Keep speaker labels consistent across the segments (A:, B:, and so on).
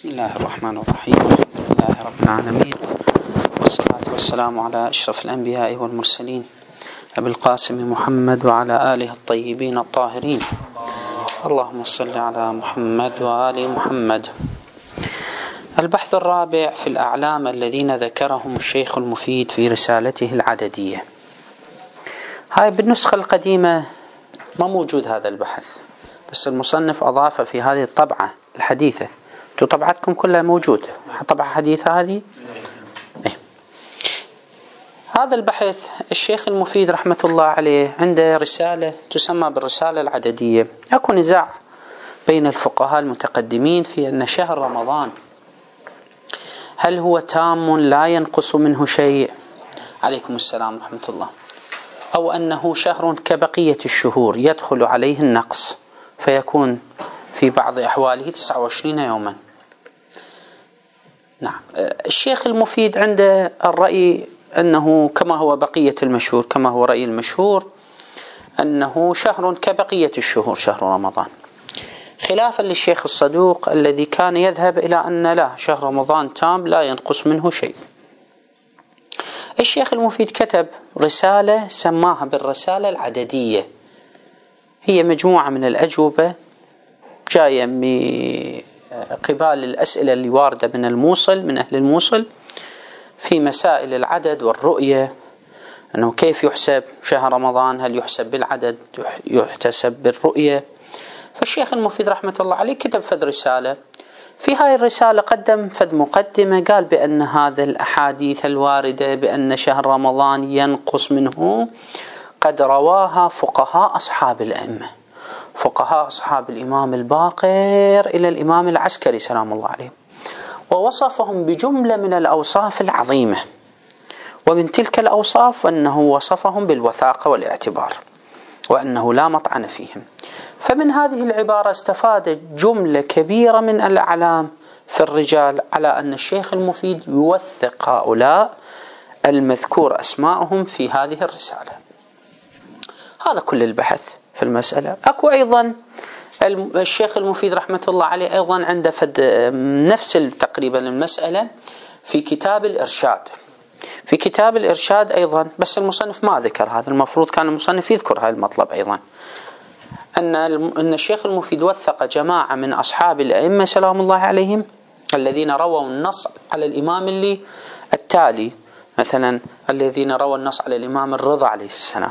A: بسم الله الرحمن الرحيم. الحمد لله رب العالمين، والصلاة والسلام على أشرف الأنبياء والمرسلين أبي القاسم محمد وعلى آله الطيبين الطاهرين. اللهم صل على محمد وآل محمد. البحث الرابع في الأعلام الذين ذكرهم الشيخ المفيد في رسالته العددية. هاي بالنسخة القديمة ما موجود هذا البحث، بس المصنف أضاف في هذه الطبعة الحديثة. انتو طبعتكم كلها موجود طبعة حديثة هذه. هذا البحث الشيخ المفيد رحمة الله عليه عنده رسالة تسمى بالرسالة العددية. أكو نزاع بين الفقهاء المتقدمين في أن شهر رمضان هل هو تام لا ينقص منه شيء، عليكم السلام ورحمة الله، أو أنه شهر كبقية الشهور يدخل عليه النقص فيكون في بعض أحواله 29 يوما. نعم، الشيخ المفيد عنده الرأي أنه كما هو بقية المشهور، كما هو رأي المشهور أنه شهر كبقية الشهور شهر رمضان، خلافا للشيخ الصدوق الذي كان يذهب إلى أن لا، شهر رمضان تام لا ينقص منه شيء. الشيخ المفيد كتب رسالة سماها بالرسالة العددية، هي مجموعة من الأجوبة جاية من قبال الأسئلة اللي واردة من الموصل، من أهل الموصل، في مسائل العدد والرؤية، أنه كيف يحسب شهر رمضان، هل يحسب بالعدد يحتسب بالرؤية. فالشيخ المفيد رحمة الله عليه كتب فد رسالة، في هاي الرسالة قدم فد مقدمة، قال بأن هذا الأحاديث الواردة بأن شهر رمضان ينقص منه قد رواها فقهاء أصحاب الأئمة، فقهاء أصحاب الإمام الباقر إلى الإمام العسكري سلام الله عليه، ووصفهم بجملة من الأوصاف العظيمة، ومن تلك الأوصاف أنه وصفهم بالوثاقة والاعتبار، وأنه لا مطعن فيهم. فمن هذه العبارة استفاد جملة كبيرة من الأعلام في الرجال على أن الشيخ المفيد يوثق هؤلاء المذكور أسماءهم في هذه الرسالة. هذا كل البحث في المسألة. أكو أيضا الشيخ المفيد رحمة الله عليه أيضا عنده نفس تقريبا المسألة في كتاب الإرشاد. في كتاب الإرشاد أيضا، بس المصنف ما ذكر هذا، المفروض كان المصنف يذكر هذا المطلب أيضا، أن الشيخ المفيد وثق جماعة من أصحاب الأئمة سلام الله عليهم الذين رووا النص على الإمام اللي التالي، مثلا الذين رووا النص على الإمام الرضا عليه السلام،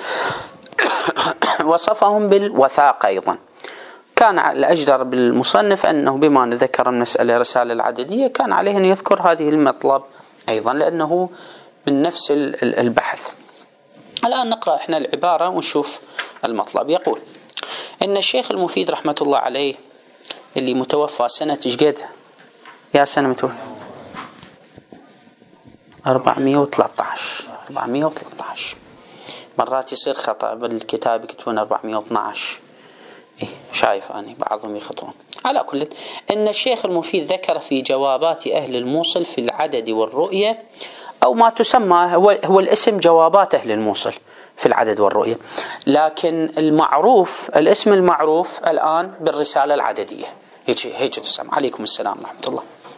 A: وصفهم بالوثاقة أيضا. كان الأجدر بالمصنف أنه بما ذكر المسألة رسالة العددية كان عليه أن يذكر هذه المطلب أيضا، لأنه من نفس البحث. الآن نقرأ إحنا العبارة ونشوف المطلب. يقول إن الشيخ المفيد رحمة الله عليه اللي متوفى سنة جد يا سنة متوفى 413 مرات يصير خطأ بالكتاب يكتبون 412. شايف أنا بعضهم يخطئون. على كل، إن الشيخ المفيد ذكر في جوابات أهل الموصل في العدد والرؤية، أو ما تسمى هو الاسم جوابات أهل الموصل في العدد والرؤية، لكن المعروف الاسم المعروف الآن بالرسالة العددية، هيك تسمى. عليكم السلام ورحمة الله.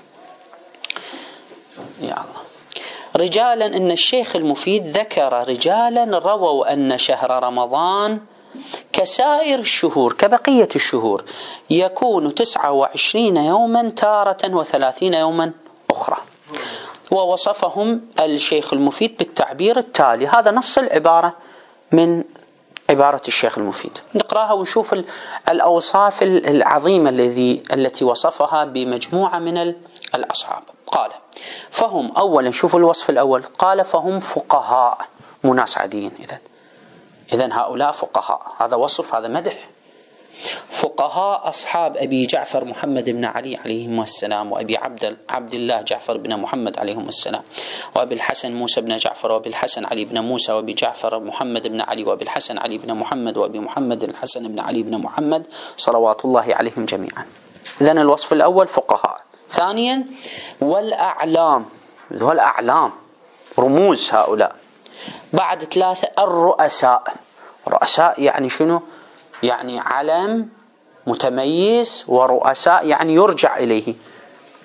A: يا الله. رجالا، إن الشيخ المفيد ذكر رجالا رووا أن شهر رمضان كسائر الشهور كبقية الشهور يكون 29 يوما تارة و30 يوما أخرى، ووصفهم الشيخ المفيد بالتعبير التالي. هذا نص العبارة من عبارة الشيخ المفيد، نقراها ونشوف الأوصاف العظيمة التي وصفها بمجموعة من الأصحاب. قال فهم، أولا شوفوا الوصف الأول، قال فهم فقهاء مو ناس عاديين. إذن هؤلاء فقهاء، هذا وصف، هذا مدح. فقهاء أصحاب أبي جعفر محمد بن علي عليهم السلام، وأبي عبد الله جعفر بن محمد عليهم السلام، وأبي الحسن موسى بن جعفر، وأبي الحسن علي بن موسى، وأبي جعفر محمد بن علي، وأبي الحسن علي بن محمد، وأبي محمد الحسن بن علي بن محمد صلوات الله عليهم جميعا. إذن الوصف الأول فقهاء. ثانيا والأعلام، والأعلام رموز هؤلاء. بعد ثلاثة الرؤساء. رؤساء يعني شنو؟ يعني علم متميز، ورؤساء يعني يرجع إليه،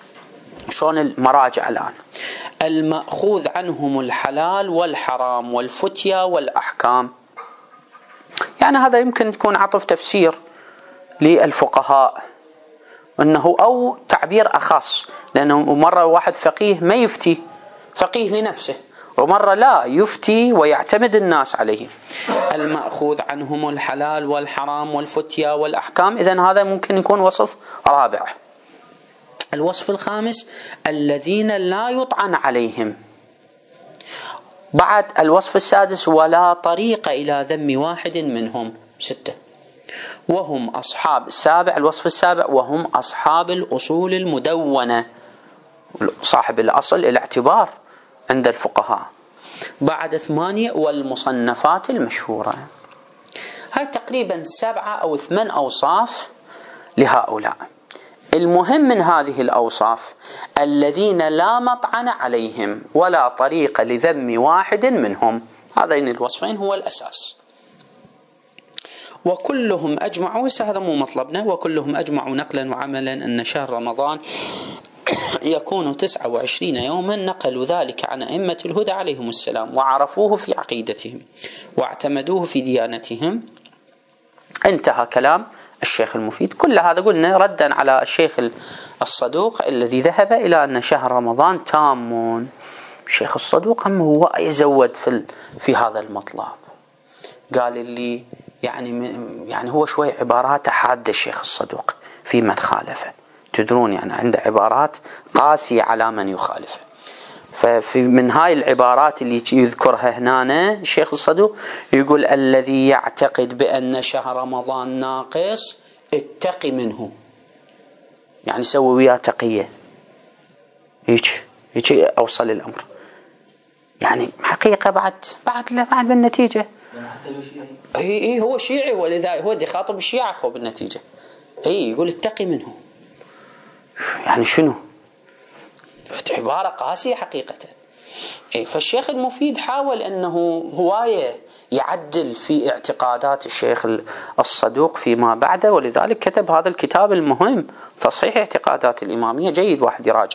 A: شلون المراجع الآن. المأخوذ عنهم الحلال والحرام والفتيا والأحكام، يعني هذا يمكن يكون عطف تفسير للفقهاء أنه أو تعبير أخص، لأنه مرة واحد فقيه ما يفتي، فقيه لنفسه، ومرة لا يفتي ويعتمد الناس عليه. المأخوذ عنهم الحلال والحرام والفتيا والأحكام، إذن هذا ممكن يكون وصف رابع. الوصف الخامس الذين لا يطعن عليهم. بعد الوصف السادس ولا طريق إلى ذم واحد منهم، 6. وهم أصحاب السابع، الوصف السابع وهم أصحاب الأصول المدونة، صاحب الأصل الاعتبار عند الفقهاء. بعد 8 والمصنفات المشهورة. هاي تقريبا 7 أو 8 أوصاف لهؤلاء. المهم من هذه الأوصاف الذين لا مطعن عليهم ولا طريق لذم واحد منهم، هذين الوصفين هو الأساس. وكلهم أجمعوا، هذا مو مطلبنا، وكلهم أجمعوا نقلا وعملا أن شهر رمضان يكون 29 يوما، نقلوا ذلك عن أئمة الهدى عليهم السلام، وعرفوه في عقيدتهم واعتمدوه في ديانتهم. انتهى كلام الشيخ المفيد. كل هذا قلنا ردا على الشيخ الصدوق الذي ذهب إلى أن شهر رمضان تام. الشيخ الصدوق هم هو يزود في هذا المطلب، قال اللي يعني هو شوي عبارات حادة الشيخ الصدوق في من خالفه، تدرون يعني عنده عبارات قاسية على من يخالفه. ففي من هاي العبارات اللي يذكرها هنا الشيخ الصدوق يقول الذي يعتقد بأن شهر رمضان ناقص اتقي منه، يعني سوي وياه تقية. هيك أوصل الأمر، يعني حقيقة بعد بالنتيجة هو شيعي، ولذا هو دي خاطب الشيعة خو بالنتيجة. يقول اتقي منه، يعني شنو؟ عبارة قاسية حقيقة. فالشيخ المفيد حاول أنه هواية يعدل في اعتقادات الشيخ الصدوق فيما بعده، ولذلك كتب هذا الكتاب المهم تصحيح اعتقادات الإمامية. جيد واحد يراجع.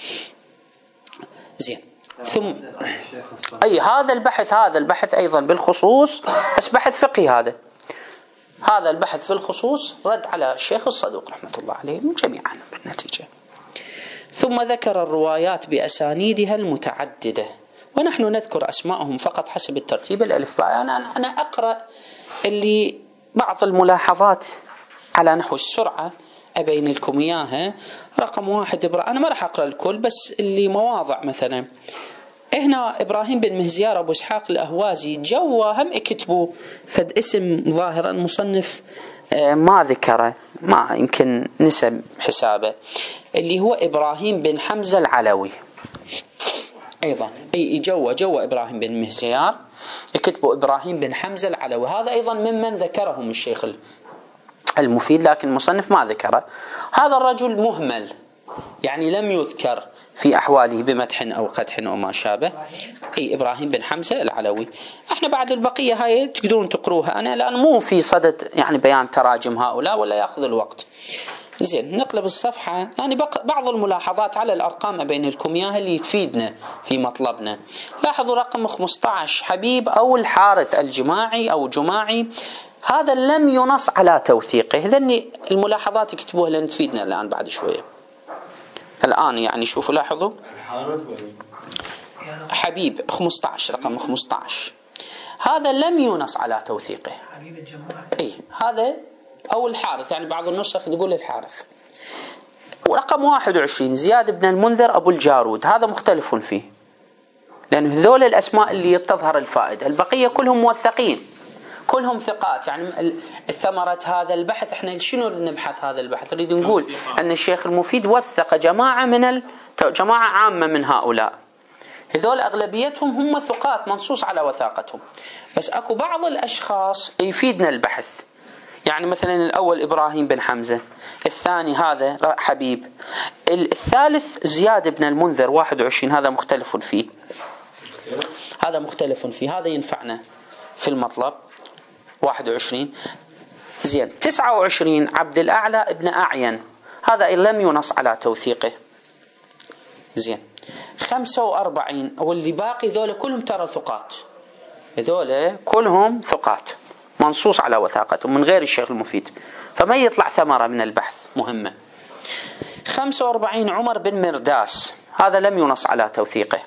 A: زين. ثم هذا البحث أيضا بالخصوص، بس بحث فقهي. هذا البحث في الخصوص رد على الشيخ الصدوق رحمة الله عليه جميعا بالنتيجة. ثم ذكر الروايات بأسانيدها المتعددة، ونحن نذكر أسماءهم فقط حسب الترتيب الألفبائي. أنا أقرأ اللي بعض الملاحظات على نحو السرعة أبين لكم إياها. رقم 1 أنا ما راح أقرأ الكل، بس اللي مواضع مثلا هنا إبراهيم بن مهزيار أبو إسحاق الأهوازي جوا هم اكتبوا فد اسم ظاهرا مصنف ما ذكره، ما يمكن نسب حسابه، اللي هو إبراهيم بن حمزة العلوي. أيضا جوا إبراهيم بن مهزيار يكتبوا إبراهيم بن حمزة العلوي، هذا أيضا ممن ذكرهم الشيخ المفيد، لكن المصنف ما ذكره. هذا الرجل مهمل، يعني لم يذكر في أحواله بمدح أو قدح أو ما شابه. إبراهيم بن حمزة العلوي. احنا بعد البقية هاي تقدرون تقروها، أنا الآن مو في صدد يعني بيان تراجم هؤلاء ولا يأخذ الوقت. زين، نقلب الصفحة. يعني بعض الملاحظات على الأرقام بين لكم إياها اللي تفيدنا في مطلبنا. لاحظوا رقم 15 حبيب أو الحارث الجماعي أو جماعي، هذا لم ينص على توثيقه. إذن الملاحظات يكتبوها لأن تفيدنا الآن بعد شوية. الآن يعني شوفوا لاحظوا حبيب 15 رقم 15 هذا لم ينص على توثيقه. حبيب الجماعي هذا أو الحارث، يعني بعض النسخ تقول الحارث. ورقم 21 زياد بن المنذر أبو الجارود، هذا مختلف فيه، لأن هذول الأسماء اللي تظهر الفائدة، البقية كلهم موثقين كلهم ثقات. يعني ثمرة هذا البحث احنا شنو نبحث هذا البحث؟ نريد نقول أن الشيخ المفيد وثق جماعة عامة من هؤلاء، هذول أغلبيتهم هم ثقات منصوص على وثاقتهم، بس أكو بعض الأشخاص يفيدنا البحث. يعني مثلا الأول إبراهيم بن حمزة، الثاني هذا حبيب، الثالث زياد بن المنذر 21 هذا مختلف فيه، هذا ينفعنا في المطلب 21. زين 29 عبد الأعلى ابن أعين، هذا لم ينص على توثيقه. زين. 45 واللي باقي ذولا كلهم ترى ثقات، هذول كلهم ثقات منصوص على وثاقتهم من غير الشيخ المفيد، فما يطلع ثمرة من البحث مهمة. 45 عمر بن مرداس، هذا لم ينص على توثيقه.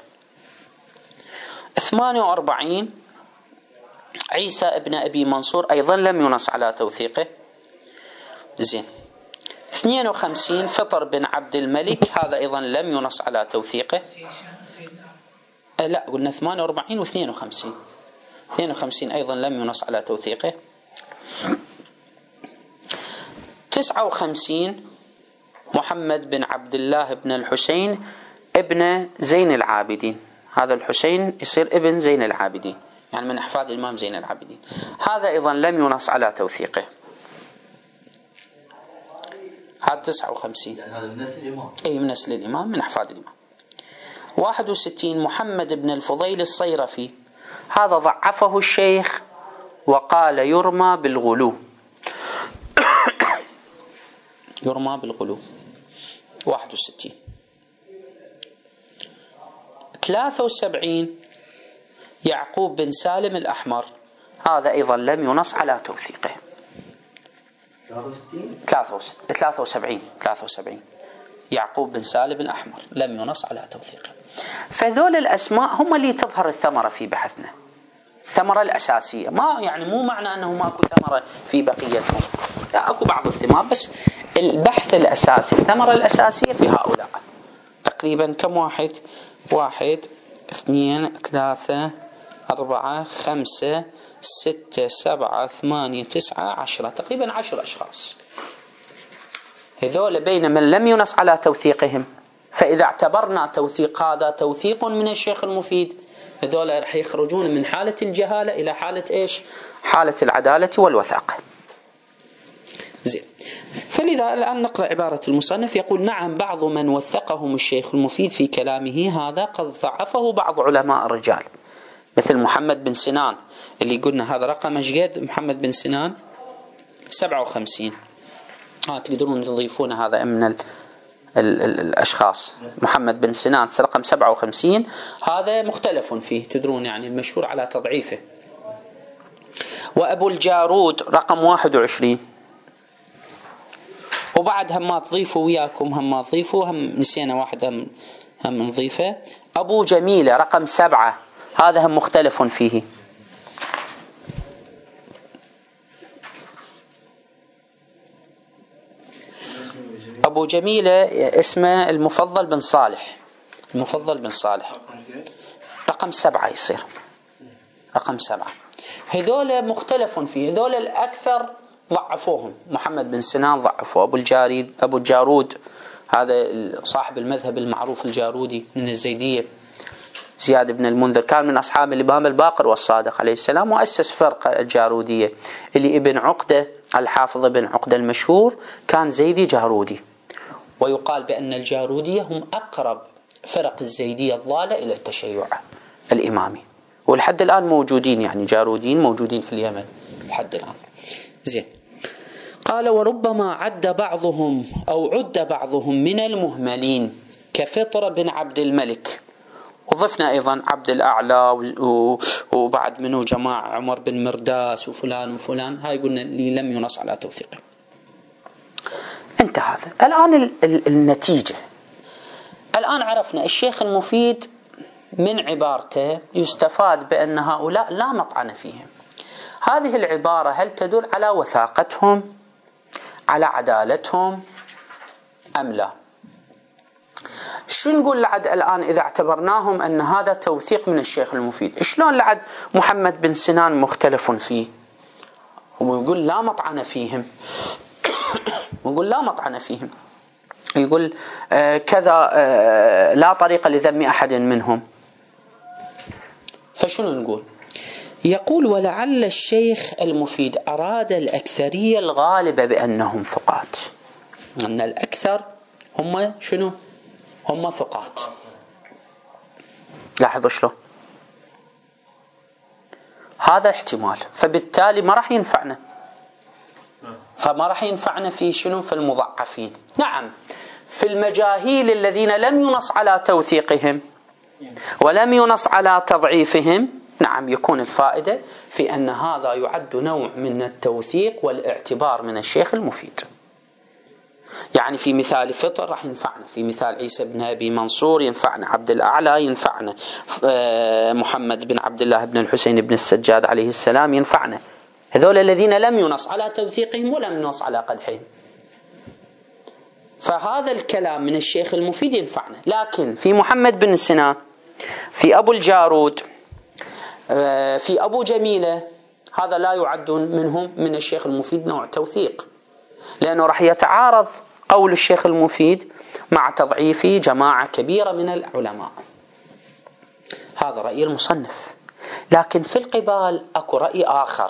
A: 48 عيسى ابن أبي منصور، أيضا لم ينص على توثيقه. زين. 52 فطر بن عبد الملك، هذا أيضا لم ينص على توثيقه. لا قلنا 48 و52، 52 أيضا لم ينص على توثيقه. 59 محمد بن عبد الله بن الحسين ابن زين العابدين، هذا الحسين يصير ابن زين العابدين، يعني من أحفاد الإمام زين العابدين، هذا أيضا لم ينص على توثيقه. هذا 59
B: يعني هذا من نسل الإمام،
A: أي من نسل الإمام من أحفاد الإمام. 61 محمد بن الفضيل الصيرفي، هذا ضعفه الشيخ وقال يرمى بالغلو يرمى بالغلو. 61. 73 يعقوب بن سالم الأحمر، هذا أيضا لم ينص على توثيقه. 73 يعقوب بن سالم الأحمر لم ينص على توثيقه. فذول الأسماء هم اللي تظهر الثمرة في بحثنا، الثمرة الأساسية، ما يعني مو معنى أنه ماكو ثمرة في بقيتهم، لا أكو بعض الثمار، بس البحث الأساسي الثمرة الأساسية في هؤلاء. تقريبا كم واحد؟ 1 2 3 4 5 6 7 8 9 10، تقريبا 10 أشخاص. هذول بين من لم ينص على توثيقهم، فإذا اعتبرنا توثيق هذا توثيق من الشيخ المفيد، هذول رح يخرجون من حالة الجهالة إلى حالة إيش؟ حالة العدالة والوثاقة. زين. فلذا الآن نقرأ عبارة المصنف، يقول: نعم بعض من وثقهم الشيخ المفيد في كلامه هذا قد ضعفه بعض علماء الرجال، مثل محمد بن سنان اللي قلنا هذا رقم ايش قد؟ محمد بن سنان 57. تقدرون تضيفون هذا من الأشخاص. محمد بن سنان رقم 57، هذا مختلف فيه، تدرون يعني المشهور على تضعيفه. وأبو الجارود رقم 21، وبعد هم ما تضيفوا وياكم، هم ما تضيفوا، هم نسينا واحد هم نضيفه. أبو جميلة رقم 7، هذا هم مختلف فيه. أبو جميلة اسمه المفضل بن صالح، المفضل بن صالح رقم 7 يصير رقم 7. هذول مختلف فيه، هذول الأكثر ضعفوهم. محمد بن سنان ضعفوه، أبو الجارود هذا صاحب المذهب المعروف الجارودي من الزيدية، زياد بن المنذر، كان من أصحاب الإمام الباقر والصادق عليه السلام، وأسس فرقة الجارودية اللي ابن عقدة الحافظ ابن عقدة المشهور كان زيدي جارودي، ويقال بأن الجارودية هم أقرب فرق الزيدية الضالة إلى التشيع الإمامي، ولحد الآن موجودين، يعني جاروديين موجودين في اليمن لحد الآن. زين. قال: وربما عد بعضهم من المهملين كفطر بن عبد الملك، وضفنا أيضا عبد الأعلى وبعد منه جماعة عمر بن مرداس وفلان وفلان، هاي قلنا اللي لم ينص على توثيقه. انت هذا الآن النتيجة. الآن عرفنا الشيخ المفيد من عبارته يستفاد بأن هؤلاء لا مطعن فيهم. هذه العبارة هل تدل على وثاقتهم، على عدالتهم أم لا؟ شو نقول لعد الآن إذا اعتبرناهم أن هذا توثيق من الشيخ المفيد؟ شلون لعد محمد بن سنان مختلف فيه ويقول لا مطعن فيهم ويقول لا مطعن فيهم، يقول كذا لا طريق لذم أحد منهم، فشنو نقول؟ يقول: ولعل الشيخ المفيد أراد الأكثرية الغالبة بأنهم ثقات، أن الأكثر هم شنو؟ هم ثقات. لاحظوا شلون؟ هذا احتمال، فبالتالي ما راح ينفعنا، فما راح ينفعنا في شنو؟ في المضعفين. نعم في المجاهيل الذين لم ينص على توثيقهم ولم ينص على تضعيفهم، نعم يكون الفائدة في أن هذا يعد نوع من التوثيق والاعتبار من الشيخ المفيد. يعني في مثال فطر راح ينفعنا، في مثال عيسى بن أبي منصور ينفعنا، عبد الأعلى ينفعنا، محمد بن عبد الله بن الحسين بن السجاد عليه السلام ينفعنا، هذول الذين لم ينص على توثيقهم ولم ينص على قدحهم. فهذا الكلام من الشيخ المفيد ينفعنا. لكن في محمد بن سنان، في أبو الجارود، في أبو جميلة، هذا لا يعد منهم من الشيخ المفيد نوع توثيق، لأنه راح يتعارض قول الشيخ المفيد مع تضعيف جماعة كبيرة من العلماء. هذا رأي المصنف. لكن في القبال أكو رأي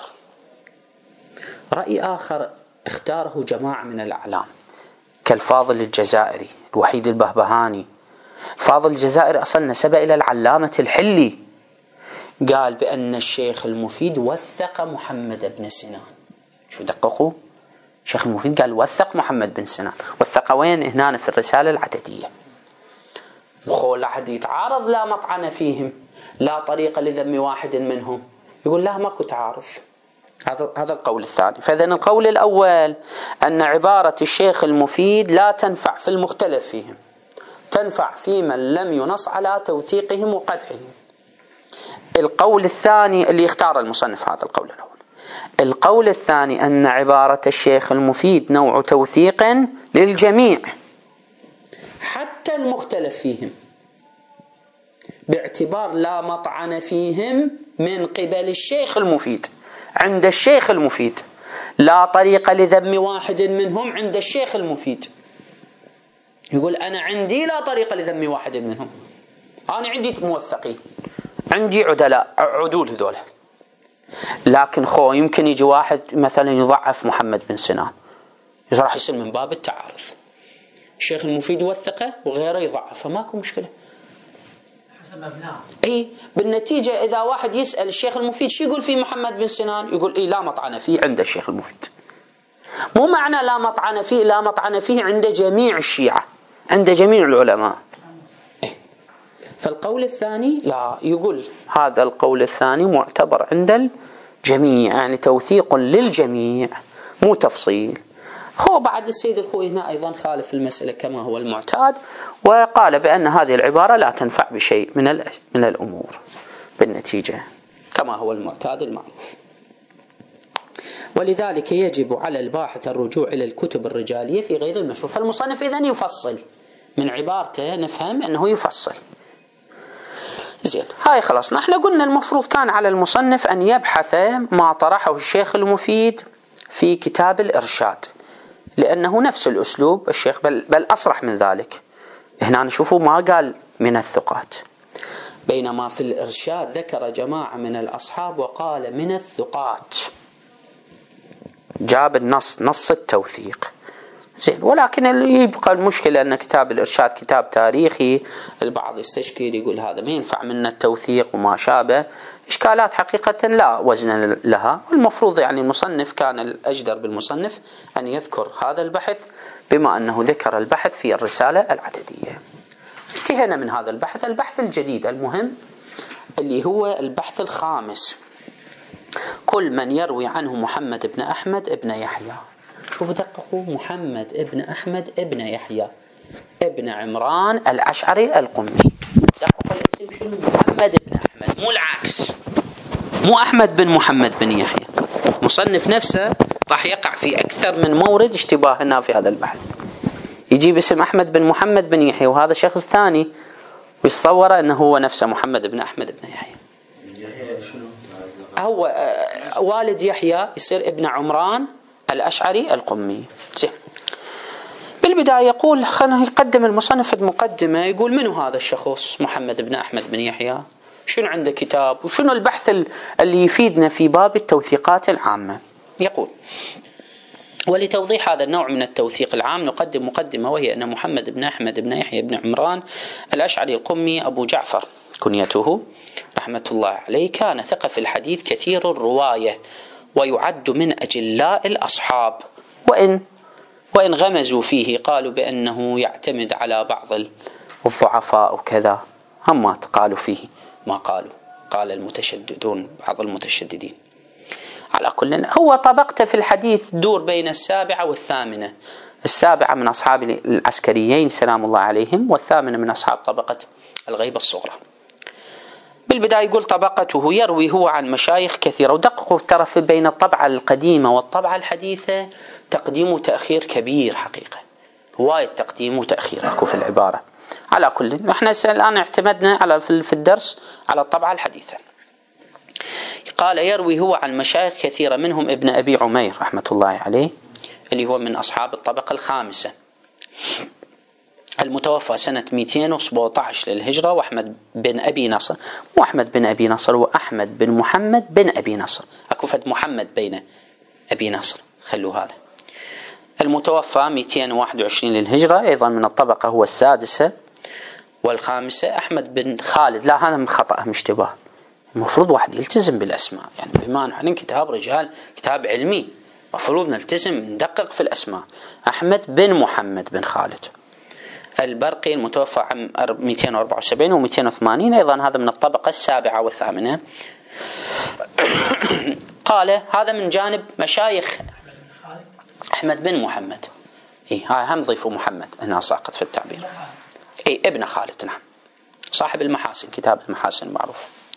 A: آخر اختاره جماعة من الأعلام كالفاضل الجزائري، الوحيد البهبهاني. الفاضل الجزائري أصلا نسب إلى العلامة الحلي، قال بأن الشيخ المفيد وثق محمد بن سنان. شو دققوا؟ الشيخ المفيد قال وثق محمد بن سنان. وثق وين؟ هنا في الرسالة العددية. وخول أحد يتعارض لا مطعن فيهم، لا طريقة لذم واحد منهم، يقول لا ماكو تعارض. هذا القول الثاني. فإذا القول الأول أن عبارة الشيخ المفيد لا تنفع في المختلف فيهم، تنفع في من لم ينص على توثيقهم وقدحهم. القول الثاني اللي اختار المصنف هذا القول الأول. القول الثاني أن عبارة الشيخ المفيد نوع توثيق للجميع حتى المختلف فيهم، باعتبار لا مطعن فيهم من قبل الشيخ المفيد. عند الشيخ المفيد لا طريق لذم واحد منهم. عند الشيخ المفيد يقول أنا عندي لا طريق لذم واحد منهم، أنا عندي موثقين، عندي عدول هذول. لكن يمكن يجي واحد مثلا يضعف محمد بن سنان، راح يصير من باب التعارض. الشيخ المفيد وثقه وغيره يضعفه، ماكو مشكلة حسب مبناه. بالنتيجة إذا واحد يسأل الشيخ المفيد شو يقول في محمد بن سنان، يقول لا مطعن فيه عند الشيخ المفيد. مو معنى لا مطعن فيه، لا مطعن فيه عند جميع الشيعة، عند جميع العلماء. فالقول الثاني لا، يقول هذا القول الثاني معتبر عند الجميع، يعني توثيق للجميع مو تفصيل. بعد السيد الخوي هنا أيضا خالف المسألة كما هو المعتاد، وقال بأن هذه العبارة لا تنفع بشيء من الأمور بالنتيجة كما هو المعتاد المعروف. ولذلك يجب على الباحث الرجوع إلى الكتب الرجالية في غير المشروع. فالمصنف إذن يفصل من عبارته، نفهم أنه يفصل. زين، هاي خلصنا. احنا قلنا المفروض كان على المصنف أن يبحث ما طرحه الشيخ المفيد في كتاب الإرشاد، لأنه نفس الأسلوب الشيخ بل أصرح من ذلك. هنا نشوفوا ما قال من الثقات، بينما في الإرشاد ذكر جماعة من الأصحاب وقال من الثقات، جاب نص التوثيق. زين، ولكن اللي يبقى المشكلة أن كتاب الإرشاد كتاب تاريخي، البعض يستشكل يقول هذا ما ينفع منا التوثيق وما شابه، إشكالات حقيقة لا وزن لها. والمفروض يعني المصنف كان الأجدر بالمصنف أن يذكر هذا البحث، بما أنه ذكر البحث في الرسالة العددية. انتهينا من هذا البحث. البحث الجديد المهم اللي هو البحث الخامس، كل من يروي عنه محمد بن أحمد بن يحيى. شوفوا دققوا، محمد ابن أحمد ابن يحيى ابن عمران الأشعري القمي. دققوا الاسم شنو؟ محمد بن أحمد، مو العكس، مو أحمد بن محمد بن يحيى. مصنف نفسه راح يقع في أكثر من مورد اشتباه هنا في هذا البحث، يجيب اسم أحمد بن محمد بن يحيى وهذا شخص ثاني ويتصور أنه هو نفسه محمد بن أحمد بن يحيى. هو والد يحيى يصير ابن عمران الأشعري القمي. بالبداية يقول خلنا يقدم المصنف المقدمة، يقول منو هذا الشخص محمد بن أحمد بن يحيى، شنو عنده كتاب وشنو البحث اللي يفيدنا في باب التوثيقات العامة. يقول ولتوضيح هذا النوع من التوثيق العام نقدم مقدمة، وهي أن محمد بن أحمد بن يحيى بن عمران الأشعري القمي أبو جعفر كنيته رحمة الله عليه، كان ثقة في الحديث كثير الرواية، ويعد من أجلاء الأصحاب، وإن وإن غمزوا فيه قالوا بأنه يعتمد على بعض الضعفاء وكذا، هم ما قالوا فيه ما قالوا، قال المتشددون بعض المتشددين. على كل هو طبقته في الحديث دور بين السابعة والثامنة. السابعة من أصحاب العسكريين سلام الله عليهم، والثامنة من أصحاب طبقة الغيبة الصغرى. بالبداية يقول طبقته يروي هو عن مشايخ كثيرة، ودققوا ترى بين الطبعة القديمة والطبعة الحديثة تقديم وتأخير كبير حقيقة، هواية تقديم وتأخير أكو في العبارة. على كل احنا الآن اعتمدنا على في الدرس على الطبعة الحديثة. قال يروي هو عن مشايخ كثيرة منهم ابن أبي عمير رحمة الله عليه اللي هو من أصحاب الطبقة الخامسة، المتوفى سنة 217 للهجرة، وأحمد بن أبي نصر، وأحمد بن أبي نصر وأحمد بن محمد بن أبي نصر، أكو فد محمد بين أبي نصر، خلوا هذا. المتوفى 221 للهجرة، أيضا من الطبقة هو السادسة والخامسة. أحمد بن خالد، لا هذا خطأ اشتباه، المفروض واحد يلتزم بالأسماء، يعني بما نحن كتاب رجال كتاب علمي مفروض نلتزم ندقق في الأسماء. أحمد بن محمد بن خالد البرقي المتوفى عام 274 و280، أيضا هذا من الطبقة السابعة والثامنة. قال هذا من جانب مشايخ أحمد بن محمد، ها هم ضيفوا محمد هنا ساقط في التعبير، ابن خالد، نعم، صاحب المحاسن، كتاب المحاسن معروف.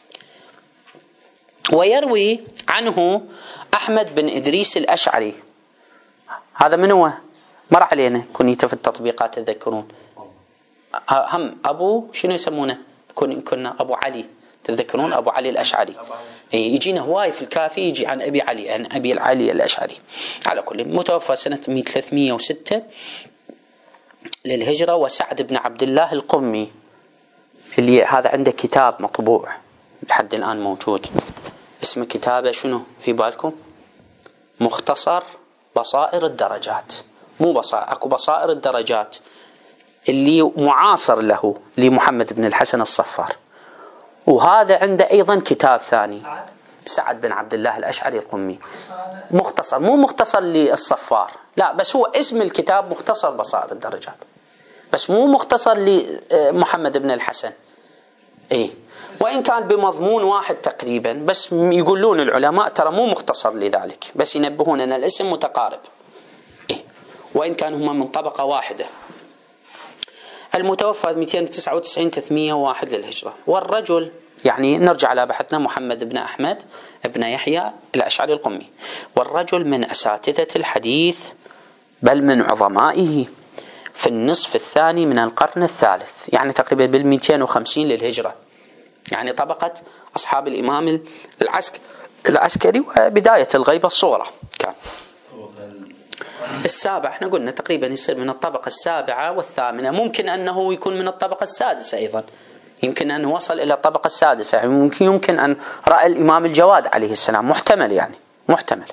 A: ويروي عنه أحمد بن إدريس الأشعري، هذا من هو؟ مر علينا كنيته في التطبيقات تذكرون، هم أبو شنو يسمونه، كنا أبو علي، تذكرون أبو علي الأشعري، يجينا هواي في الكافي يجي عن أبي علي، عن أبي العلي الأشعري. على كل متوفى سنة 306 للهجرة. وسعد بن عبد الله القمي اللي هذا عنده كتاب مطبوع لحد الآن موجود، اسم كتابه شنو في بالكم؟ مختصر بصائر الدرجات، مو بصائر، أكو بصائر الدرجات اللي معاصر له لمحمد بن الحسن الصفار، وهذا عنده أيضا كتاب ثاني سعد بن عبد الله الأشعري القمي، مختصر، مو مختصر للصفار، لا، بس هو اسم الكتاب مختصر بصائر الدرجات، بس مو مختصر لمحمد بن الحسن، وإن كان بمضمون واحد تقريبا، بس يقولون العلماء ترى مو مختصر لذلك، بس ينبهون أن الاسم متقارب، وإن كانوا هم من طبقة واحدة. المتوفى 299 301 للهجرة. والرجل، يعني نرجع على بحثنا، محمد بن أحمد بن يحيى الأشعري القمي، والرجل من أساتذة الحديث بل من عظمائه في النصف الثاني من القرن الثالث، يعني تقريبا بال250 للهجرة، يعني طبقة أصحاب الإمام العسكري وبداية الغيبة الصغرى. كان السابع، احنا قلنا تقريبا يصير من الطبقة السابعة والثامنة، ممكن أنه يكون من الطبقة السادسة أيضا، يمكن أن وصل إلى الطبقة السادسة، يعني يمكن أن رأى الإمام الجواد عليه السلام، محتمل، يعني محتمل.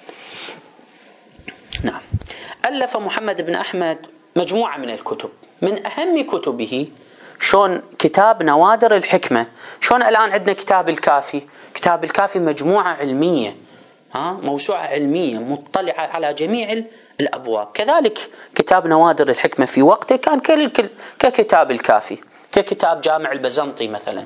A: نعم. ألف محمد بن أحمد مجموعة من الكتب، من أهم كتبه شون كتاب نوادر الحكمة، شون الآن عندنا كتاب الكافي، كتاب الكافي مجموعة علمية، موسوعة علمية مطلعة على جميع الأبواب، كذلك كتاب نوادر الحكمة في وقته كان ككتاب الكافي، ككتاب جامع البزنطي مثلا.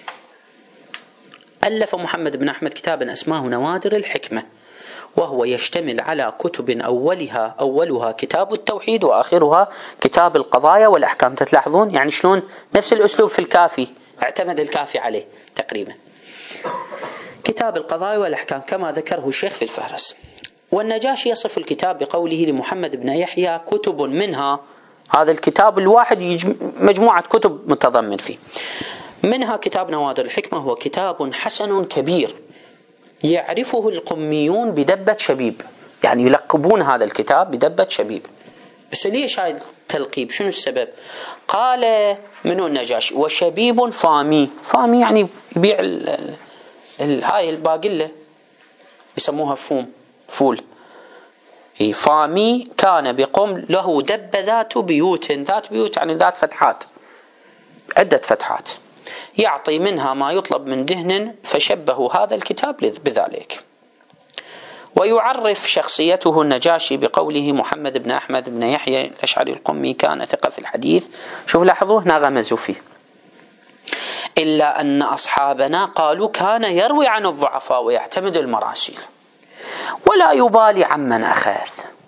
A: ألف محمد بن أحمد كتابا اسماه نوادر الحكمة، وهو يشتمل على كتب أولها كتاب التوحيد وآخرها كتاب القضايا والأحكام. تلاحظون يعني شلون نفس الأسلوب في الكافي، اعتمد الكافي عليه تقريبا، كتاب القضايا والأحكام كما ذكره الشيخ في الفهرس. والنجاشي يصف الكتاب بقوله لمحمد بن يحيى كتب منها، هذا الكتاب الواحد مجموعة كتب متضمن فيه، منها كتاب نوادر الحكمة، هو كتاب حسن كبير يعرفه القميون بدبة شبيب، يعني يلقبون هذا الكتاب بدبة شبيب. بس ليش هاي التلقيب؟ شنو السبب؟ قال منه النجاشي وشبيب فامي، فامي يعني يبيع هاي الباقلة يسموها فول. فامي كان بقم له دب ذات بيوت يعني ذات فتحات، عدة فتحات، يعطي منها ما يطلب من دهن، فشبه هذا الكتاب بذلك. ويعرف شخصيته النجاشي بقوله محمد بن أحمد بن يحيى الأشعري القمي كان ثقة في الحديث. شوف لاحظوا هنا غمزوا فيه. إلا أن أصحابنا قالوا كان يروي عن الضعفاء ويعتمد المراسيل ولا يبالي عمن أخذ.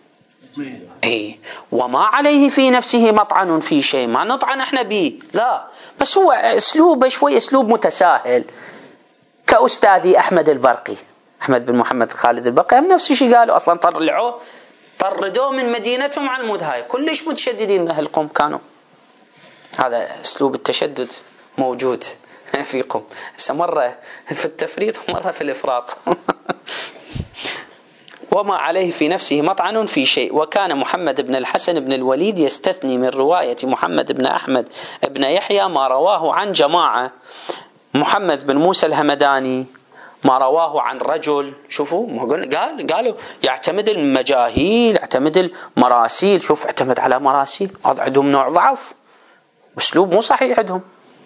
A: وما عليه في نفسه مطعن في شيء، ما نطعن احنا به، لا، بس هو اسلوب شوي اسلوب متساهل. كأستاذي أحمد البرقي، أحمد بن محمد خالد البرقي، هم نفس الشيء قالوا، أصلا طردوه من مدينتهم على المدهاية، كلش متشددين أهل قم كانوا. هذا اسلوب التشدد موجود في قم، مرة في التفريط ومرة في الإفراط. وما عليه في نفسه مطعن في شيء. وكان محمد بن الحسن بن الوليد يستثني من رواية محمد بن أحمد بن يحيى ما رواه عن جماعة. محمد بن موسى الهمداني ما رواه عن رجل. شوفوا قالوا يعتمد المجاهيل، يعتمد المراسيل. شوف اعتمد على مراسيل، هذا عندهم نوع ضعف، اسلوب مو صحيح عندهم.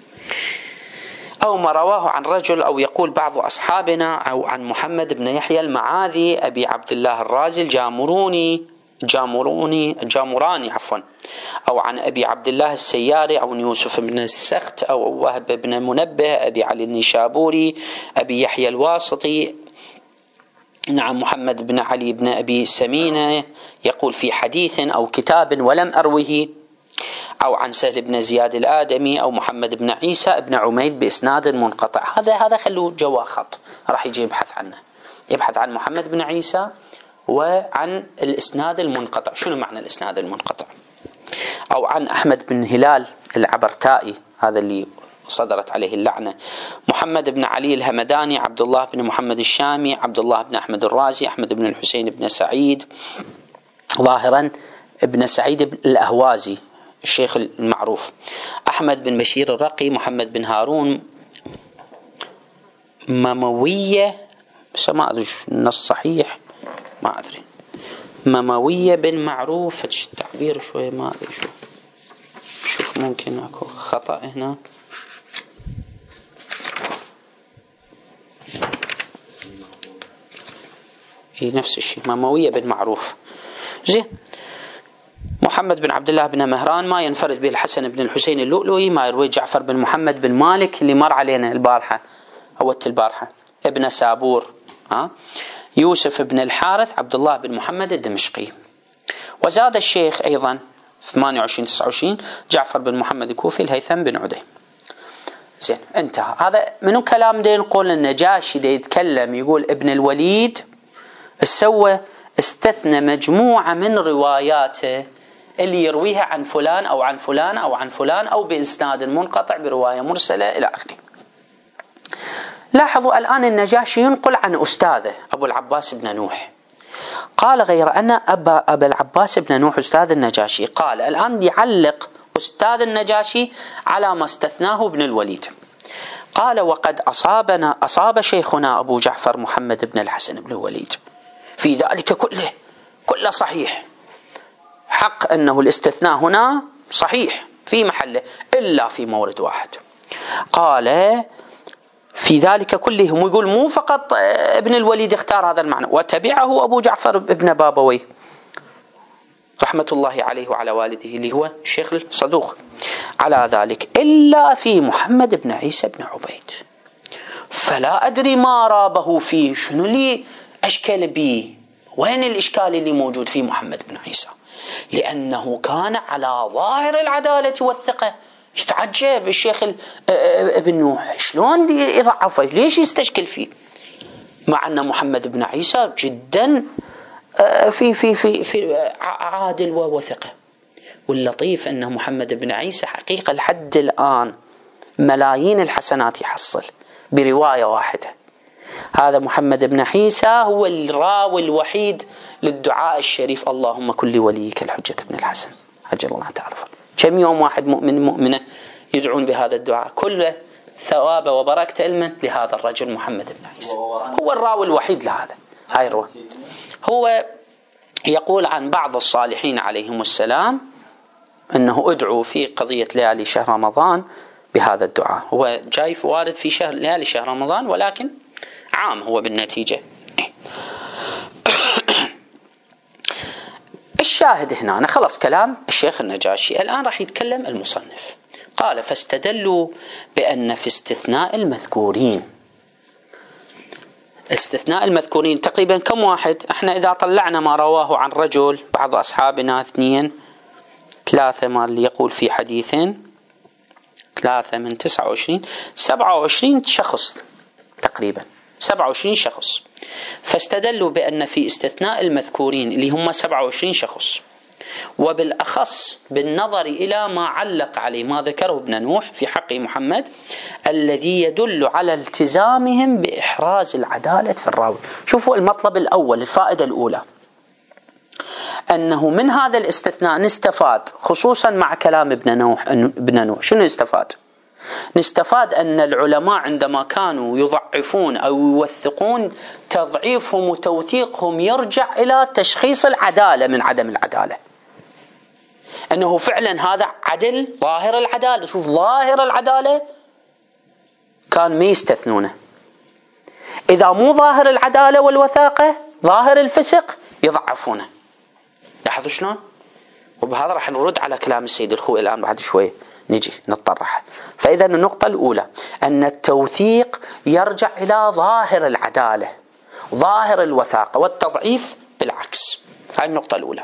A: أو ما رواه عن رجل، أو يقول بعض أصحابنا أو عن محمد بن يحيى المعاذي أبي عبد الله الرازي الجامراني أو عن أبي عبد الله السياري أو يوسف بن السخت أو وهب بن منبه أبي علي النشابوري أبي يحيى الواسطي. نعم، محمد بن علي بن أبي سمينة يقول في حديث أو كتاب ولم أروه. أو عن سهل بن زياد الآدمي أو محمد بن عيسى بن عميد بإسناد منقطع. هذا خلوه جوا خط، راح يجي يبحث عنه، يبحث عن محمد بن عيسى وعن الإسناد المنقطع. شنو معنى الإسناد المنقطع؟ أو عن أحمد بن هلال العبرتائي، هذا اللي صدرت عليه اللعنة. محمد بن علي الهمداني، عبد الله بن محمد الشامي، عبد الله بن أحمد الرازي، أحمد بن الحسين بن سعيد، ظاهرا ابن سعيد الأهوازي الشيخ المعروف، أحمد بن بشير الرقي، محمد بن هارون، مموية، بس ما أدري النص صحيح، ما أدري، مموية بن معروف، التعبير شوية ما أدري شوف ممكن أكو خطأ هنا. نفس الشيء، مموية بن معروف. زين. محمد بن عبد الله بن مهران ما ينفرد به الحسن بن الحسين اللؤلؤي، ما يروي جعفر بن محمد بن مالك اللي مر علينا البارحة أو البارحة، ابن سابور. يوسف بن الحارث، عبد الله بن محمد الدمشقي. وزاد الشيخ أيضا 28-29 جعفر بن محمد الكوفي الهيثم بن عدي. زين، انتهى. هذا منو كلام دين نقول النجاشي دي يتكلم، يقول ابن الوليد سوى استثنى مجموعة من رواياته اللي يرويها عن فلان أو عن فلان أو عن فلان أو بإسناد منقطع برواية مرسلة إلى آخره. لاحظوا الآن النجاشي ينقل عن أستاذه أبو العباس بن نوح، قال غير أن أبا العباس بن نوح أستاذ النجاشي قال. الآن يعلق أستاذ النجاشي على ما استثناه ابن الوليد. قال وقد أصاب شيخنا أبو جعفر محمد بن الحسن بن الوليد في ذلك كله صحيح، حق أنه الاستثناء هنا صحيح في محله إلا في مورد واحد. قال في ذلك كله، يقول مو فقط ابن الوليد اختار هذا المعنى، وتبعه أبو جعفر ابن بابويه رحمة الله عليه وعلى والده اللي هو الشيخ الصدوق على ذلك، إلا في محمد بن عيسى بن عبيد. فلا أدري ما رابه فيه، شنو اللي أشكل به، وين الإشكال اللي موجود في محمد بن عيسى، لأنه كان على ظاهر العدالة والثقة. يتعجب الشيخ ابن نوح شلون يضعفه، ليش يستشكل فيه، مع أن محمد بن عيسى جدا في عادل وثقة. واللطيف أن محمد بن عيسى حقيقة لحد الآن ملايين الحسنات يحصل برواية واحدة. هذا محمد بن عيسى هو الراوي الوحيد للدعاء الشريف اللهم كن لوليك الحجة بن الحسن عجل الله تعرف. كم يوم واحد مؤمنة يدعون بهذا الدعاء، كله ثواب وبركة علما لهذا الرجل محمد بن عيسى، هو الراوي الوحيد لهذا. هاي الرواية. هو يقول عن بعض الصالحين عليهم السلام أنه أدعو في قضية ليالي شهر رمضان بهذا الدعاء. هو جاي وارد في ليالي شهر رمضان، ولكن عام هو بالنتيجة. الشاهد هنا خلص كلام الشيخ النجاشي. الآن راح يتكلم المصنف. قال فاستدلوا بأن في استثناء المذكورين، استثناء المذكورين تقريبا كم واحد؟ احنا إذا طلعنا ما رواه عن رجل بعض أصحابنا 2 3 ما اللي يقول في حديث 3 من 29 27 شخص تقريبا 27 شخص. فاستدلوا بأن في استثناء المذكورين اللي هم 27 شخص، وبالأخص بالنظر إلى ما علق عليه ما ذكره ابن نوح في حق محمد الذي يدل على التزامهم بإحراز العدالة في الراوي. شوفوا المطلب الأول، الفائدة الأولى، أنه من هذا الاستثناء نستفاد خصوصا مع كلام ابن نوح شنو نستفاد؟ نستفاد أن العلماء عندما كانوا يضعفون أو يوثقون تضعيفهم وتوثيقهم يرجع إلى تشخيص العدالة من عدم العدالة، أنه فعلا هذا عدل ظاهر العدالة. شوف ظاهر العدالة كان ما يستثنونه، إذا مو ظاهر العدالة والوثاقة ظاهر الفسق يضعفونه. لاحظوا شلون؟ وبهذا راح نرد على كلام السيد الخوئي الآن بعد شوي نجي نتطرح. فإذا النقطة الأولى أن التوثيق يرجع إلى ظاهر العدالة ظاهر الوثاقة، والتضعيف بالعكس. هذه النقطة الأولى.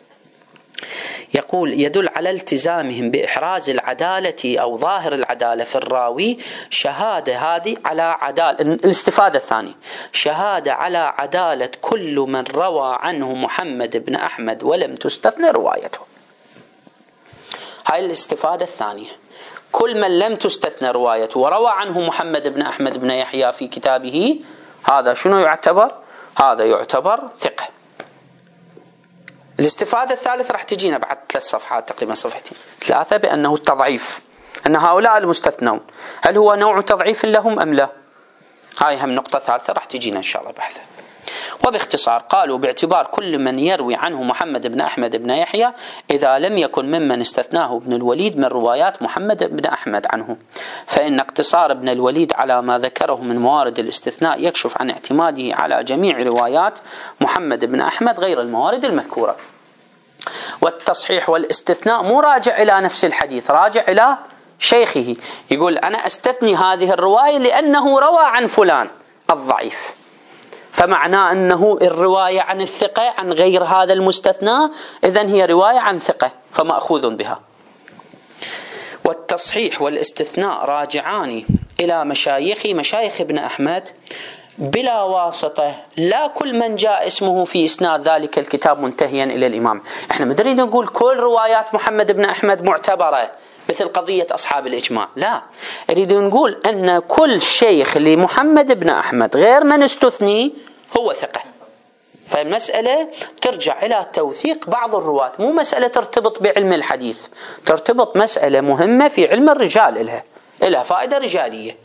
A: يقول يدل على التزامهم بإحراز العدالة أو ظاهر العدالة في الراوي، شهادة هذه على عدالة. الاستفادة الثانية شهادة على عدالة كل من روى عنه محمد بن أحمد ولم تستثنى روايته. هاي الاستفادة الثانية، كل من لم تستثنى روايته وروى عنه محمد بن أحمد بن يحيى في كتابه، هذا شنو يعتبر؟ هذا يعتبر ثقة. الاستفادة الثالثة راح تجينا بعد 3 صفحات تقريبا 2 3، بأنه التضعيف، أن هؤلاء المستثنون هل هو نوع تضعيف لهم أم لا؟ هاي هم نقطة ثالثة راح تجينا إن شاء الله بحثها. وباختصار قالوا باعتبار كل من يروي عنه محمد بن أحمد بن يحيى إذا لم يكن ممن استثناه ابن الوليد من روايات محمد بن أحمد عنه، فإن اقتصار ابن الوليد على ما ذكره من موارد الاستثناء يكشف عن اعتماده على جميع روايات محمد بن أحمد غير الموارد المذكورة. والتصحيح والاستثناء مو راجع إلى نفس الحديث، راجع إلى شيخه. يقول أنا أستثني هذه الرواية لأنه روى عن فلان الضعيف، فمعناه أنه الرواية عن الثقة عن غير هذا المستثنى إذن هي رواية عن ثقة فمأخوذ بها. والتصحيح والاستثناء راجعان إلى مشايخ ابن أحمد بلا واسطة، لا كل من جاء اسمه في إسناد ذلك الكتاب منتهيا إلى الإمام. احنا ما نريد نقول كل روايات محمد بن أحمد معتبرة مثل قضية أصحاب الإجماع، لا، نريد نقول أن كل شيخ لمحمد بن أحمد غير من استثني هو ثقة. فالمسألة ترجع إلى توثيق بعض الرواة، مو مسألة ترتبط بعلم الحديث، ترتبط مسألة مهمة في علم الرجال، إلها فائدة رجالية.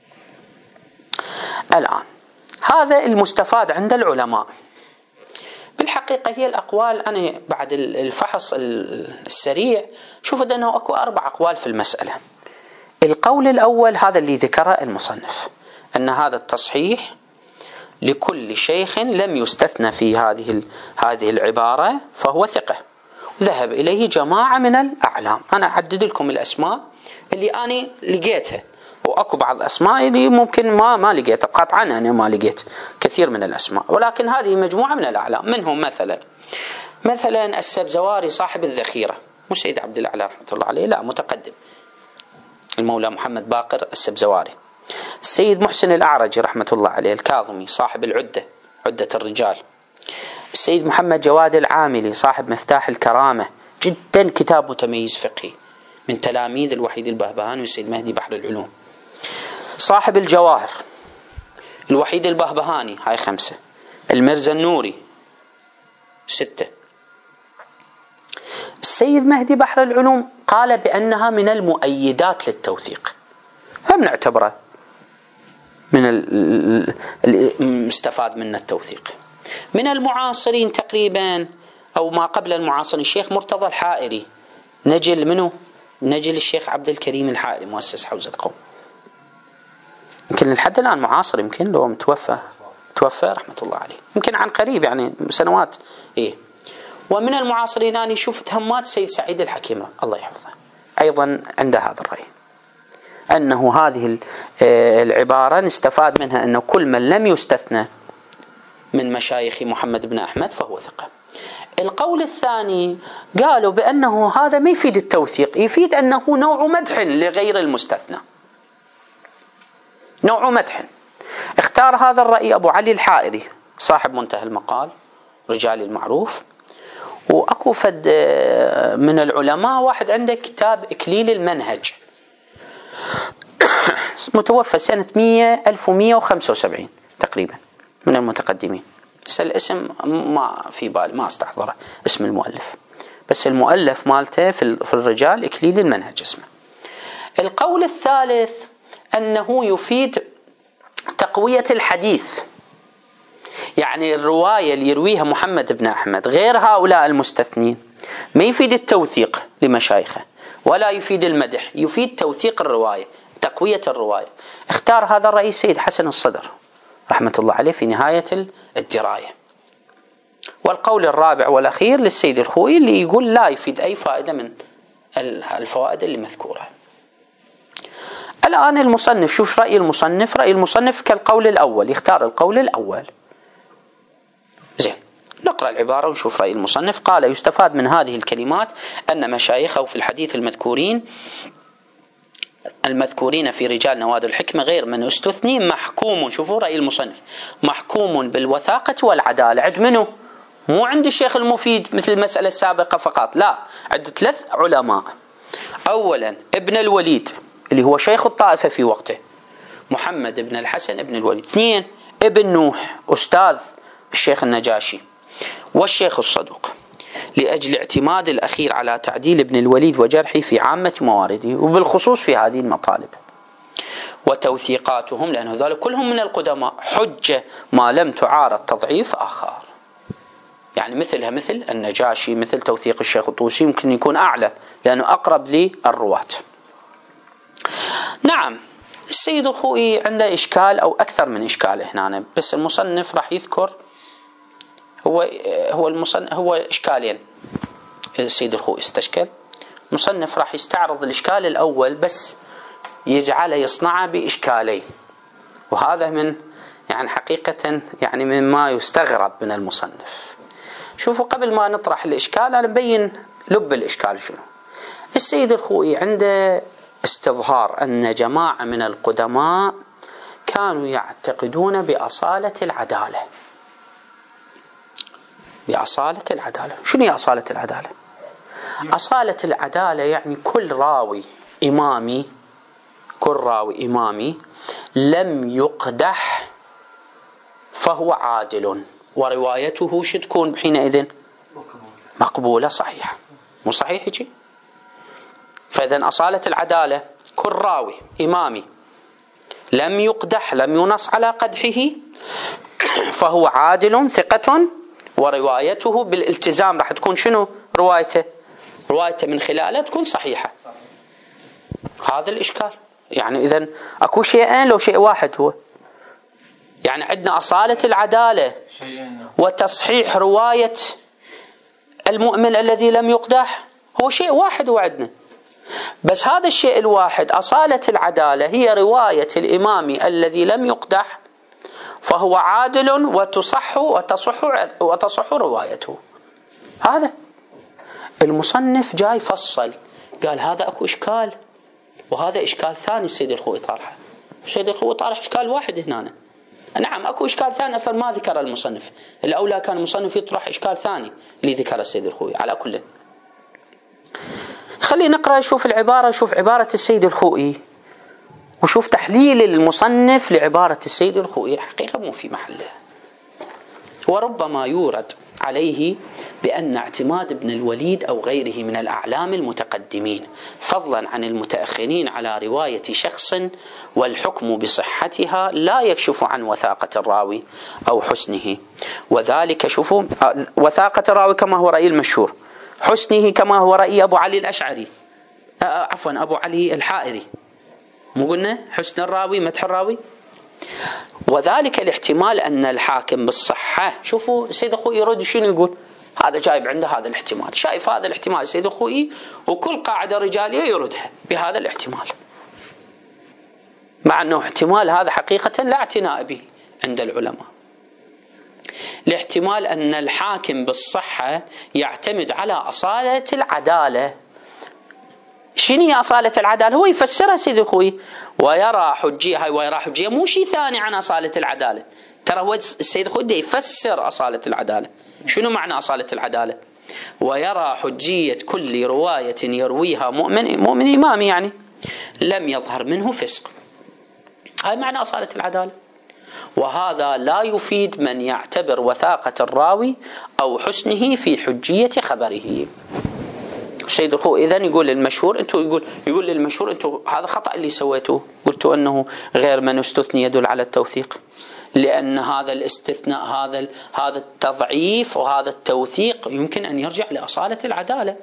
A: الآن هذا المستفاد عند العلماء. بالحقيقة هي الأقوال، أنا بعد الفحص السريع شوفت أنه أكو 4 أقوال في المسألة. القول الأول هذا اللي ذكره المصنف، أن هذا التصحيح لكل شيخ لم يستثنى في هذه العبارة فهو ثقة، ذهب إليه جماعة من الأعلام. أنا أعدد لكم الأسماء اللي أنا لقيتها، وأكو بعض أسماء اللي ممكن ما لقيتها قطعا، أنا ما لقيت كثير من الأسماء، ولكن هذه مجموعة من الأعلام. منهم مثلا السبزواري صاحب الذخيرة، مو سيد عبد الأعلى رحمة الله عليه، لا، متقدم، المولى محمد باقر السبزواري. السيد محسن الأعرج رحمة الله عليه الكاظمي صاحب عدة الرجال. السيد محمد جواد العاملي صاحب مفتاح الكرامة، جدا كتاب متميز فقهي، من تلاميذ الوحيد البهبهاني والسيد مهدي بحر العلوم. صاحب الجواهر الوحيد البهبهاني، هاي 5. المرزا النوري 6. السيد مهدي بحر العلوم قال بأنها من المؤيدات للتوثيق، هم نعتبره من المستفاد من التوثيق. من المعاصرين تقريبا أو ما قبل المعاصرين الشيخ مرتضى الحائري، نجل الشيخ عبد الكريم الحائري مؤسس حوزة قوم، يمكن لحد الآن معاصر، يمكن لو توفى رحمة الله عليه، يمكن عن قريب يعني سنوات. ومن المعاصرين أنا شوف تهمات سيد سعيد الحكيم الله يحفظه أيضا عند هذا الرأي، أنه هذه العبارة نستفاد منها أنه كل من لم يستثنى من مشايخ محمد بن أحمد فهو ثقة. القول الثاني قالوا بأنه هذا ما يفيد التوثيق، يفيد أنه نوع مدح لغير المستثنى، نوع مدح. اختار هذا الرأي أبو علي الحائري صاحب منتهى المقال رجال المعروف، وأكو فد من العلماء واحد عنده كتاب إكليل المنهج متوفى سنة 1175 تقريبا من المتقدمين، بس الاسم ما في بالي ما استحضره اسم المؤلف، بس المؤلف مالته في الرجال إكليل المنهج اسمه. القول الثالث أنه يفيد تقوية الحديث، يعني الرواية اللي يرويها محمد بن أحمد غير هؤلاء المستثنين ما يفيد التوثيق لمشايخه ولا يفيد المدح، يفيد توثيق الرواية تقوية الرواية. اختار هذا الرأي سيد حسن الصدر رحمة الله عليه في نهاية الدراية. والقول الرابع والأخير للسيد الخوئي اللي يقول لا يفيد أي فائدة من الفوائد اللي مذكورة. الآن المصنف شوف رأي المصنف، رأي المصنف كالقول الأول، يختار القول الأول. زين نقرأ العبارة ونشوف رأي المصنف. قال يستفاد من هذه الكلمات أن مشايخه في الحديث المذكورين في رجال نوادر الحكمة غير من استثني محكوم، شوفوا رأي المصنف، محكوم بالوثاقة والعدالة. عند منه؟ مو عند الشيخ المفيد مثل المسألة السابقة فقط، لا، عند 3 علماء. أولا ابن الوليد اللي هو شيخ الطائفة في وقته محمد بن الحسن ابن الوليد. 2 ابن نوح أستاذ الشيخ النجاشي والشيخ الصدوق، لأجل اعتماد الأخير على تعديل ابن الوليد وجرحه في عامة موارده وبالخصوص في هذه المطالب. وتوثيقاتهم لأن ذلك كلهم من القدماء حجة ما لم تعارض تضعيف آخر، يعني مثلها مثل النجاشي، مثل توثيق الشيخ الطوسي يمكن يكون أعلى لأنه أقرب للرواة. نعم السيد الخوئي عنده إشكال أو أكثر من إشكال هنا، بس المصنف راح يذكر هو إشكالين السيد الخوئي استشكل. المصنف راح يستعرض الإشكال الأول بس يجعله يصنعه بإشكالين، وهذا من يعني حقيقة يعني مما يستغرب من المصنف. شوفوا قبل ما نطرح الإشكال أنا نبين لب الإشكال شنو. السيد الخوئي عنده استظهار أن جماعة من القدماء كانوا يعتقدون بأصالة العدالة. بأصالة العدالة، شنو هي أصالة العدالة؟ أصالة العدالة يعني كل راوي إمامي لم يقدح فهو عادل، وروايته شتكون حينئذ مقبولة صحيحة، مو صحيح هيك؟ فإذن أصالة العدالة كل راوي إمامي لم يقدح لم ينص على قدحه فهو عادل ثقة، وروايته بالالتزام راح تكون شنو؟ روايته من خلاله تكون صحيحة. هذا الإشكال. يعني إذن أكو شيئين لو شيء واحد هو، يعني عندنا أصالة العدالة وتصحيح رواية المؤمن الذي لم يقدح هو شيء واحد هو عندنا، بس هذا الشيء الواحد أصالة العدالة هي رواية الإمام الذي لم يقدح فهو عادل وتصح روايته. هذا المصنف جاي فصل قال هذا أكو إشكال وهذا إشكال ثاني السيد الخوئي طارحه. السيد الخوئي طارح إشكال واحد هنا. نعم أكو إشكال ثاني أصلا ما ذكر المصنف، الأولى كان المصنف يطرح إشكال ثاني اللي ذكر السيد الخوئي. على كل خلينا نقرأ شوف العبارة، شوف عبارة السيد الخوئي وشوف تحليل المصنف لعبارة السيد الخوئي، حقيقة مو في محله. وربما يورد عليه بأن اعتماد ابن الوليد أو غيره من الأعلام المتقدمين فضلا عن المتأخرين على رواية شخص والحكم بصحتها لا يكشف عن وثاقة الراوي أو حسنه، وذلك شوفوا وثاقة الراوي كما هو رأي المشهور، حسنه كما هو رأي أبو علي الأشعري أبو علي الحائري، مو قلنا حسن الراوي مدح الراوي، وذلك الاحتمال أن الحاكم بالصحة. شوفوا السيد أخوي يرد شنو يقول، هذا جايب عنده هذا الاحتمال، شايف هذا الاحتمال السيد الخوئي، وكل قاعدة رجالية يردها بهذا الاحتمال، مع أنه احتمال هذا حقيقة لا اعتناء به عند العلماء. الاحتمال أن الحاكم بالصحة يعتمد على أصالة العدالة. شنو هي أصالة العدالة؟ هو يفسرها سيد الخوئي ويرى حجية، هاي ويرى حجية مو شيء ثاني عن أصالة العدالة. ترى هو السيد الخوئي يفسر أصالة العدالة. شنو معنى أصالة العدالة؟ ويرى حجية كل رواية يرويها مؤمن إمامي، يعني لم يظهر منه فسق. هاي معنى أصالة العدالة. وهذا لا يفيد من يعتبر وثاقة الراوي أو حسنه في حجية خبره. السيد الخوئي إذن يقول للمشهور، يقول للمشهور أنتم هذا خطأ اللي سويتوه، قلتوا أنه غير من استثني يدل على التوثيق، لأن هذا الاستثناء هذا التضعيف وهذا التوثيق يمكن أن يرجع لأصالة العدالة.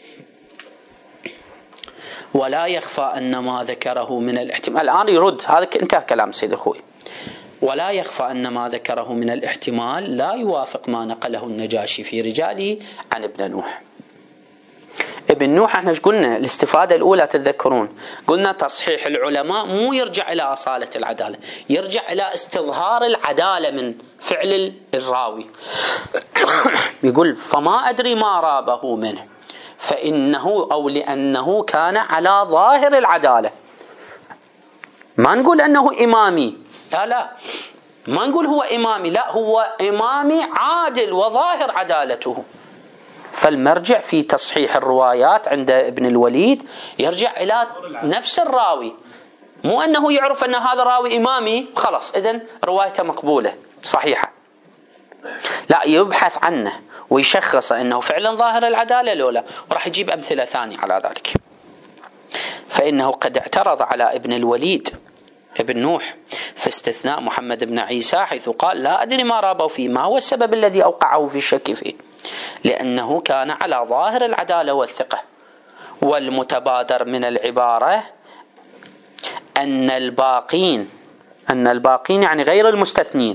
A: ولا يخفى أن ما ذكره من الاحتمال، الآن يرد، هذا انتهى كلام السيد الخوئي. ولا يخفى أن ما ذكره من الاحتمال لا يوافق ما نقله النجاشي في رجاله عن ابن نوح. ابن نوح احنا ايش قلنا؟ الاستفادة الأولى تتذكرون قلنا تصحيح العلماء مو يرجع إلى أصالة العدالة، يرجع إلى استظهار العدالة من فعل الراوي. يقول فما أدري ما رابه منه فإنه أو لأنه كان على ظاهر العدالة. ما نقول أنه إمامي، لا ما نقول هو إمامي، لا هو إمامي عادل وظاهر عدالته. فالمرجع في تصحيح الروايات عند ابن الوليد يرجع إلى نفس الراوي، مو أنه يعرف أن هذا راوي إمامي خلاص إذن روايته مقبولة صحيحة، لا يبحث عنه ويشخص أنه فعلا ظاهر العدالة لولا، وراح يجيب أمثلة ثانية على ذلك. فإنه قد اعترض على ابن الوليد ابن نوح في استثناء محمد بن عيسى، حيث قال لا أدري ما رابه فيه، ما هو السبب الذي أوقعه في الشك فيه؟ لأنه كان على ظاهر العدالة والثقة. والمتبادر من العبارة أن الباقين يعني غير المستثنين